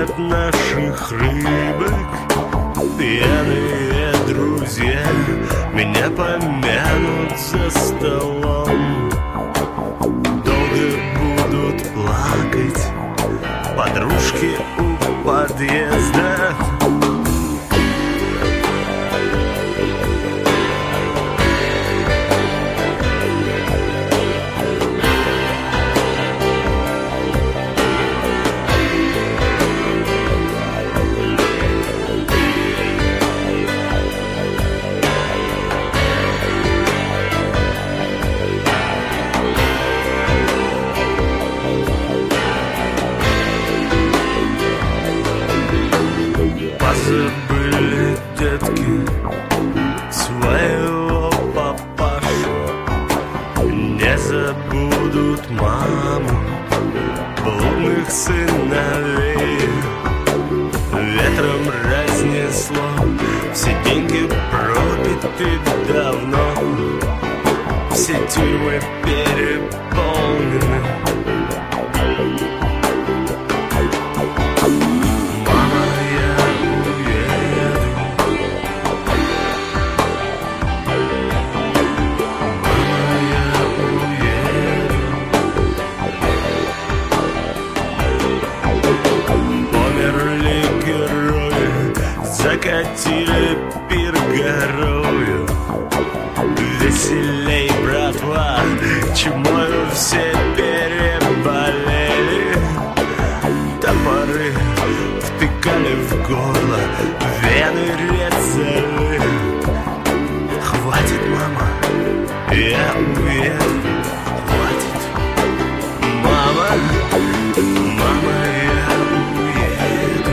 от наших рыбок. Пьяные друзья меня помянут за столом. Долго будут плакать подружки у подъезда. Позабыли детки своего папашу, не забудут маму, блудных сыновей. Ветром разнесло, все деньги пропиты давно, все тюрьмы переполнены. Закатили пир горою. Веселей, братва, чумою все переболели. Топоры втыкали в горло, вены резали. Хватит, мама, я уеду. Хватит, мама, мама, я уеду.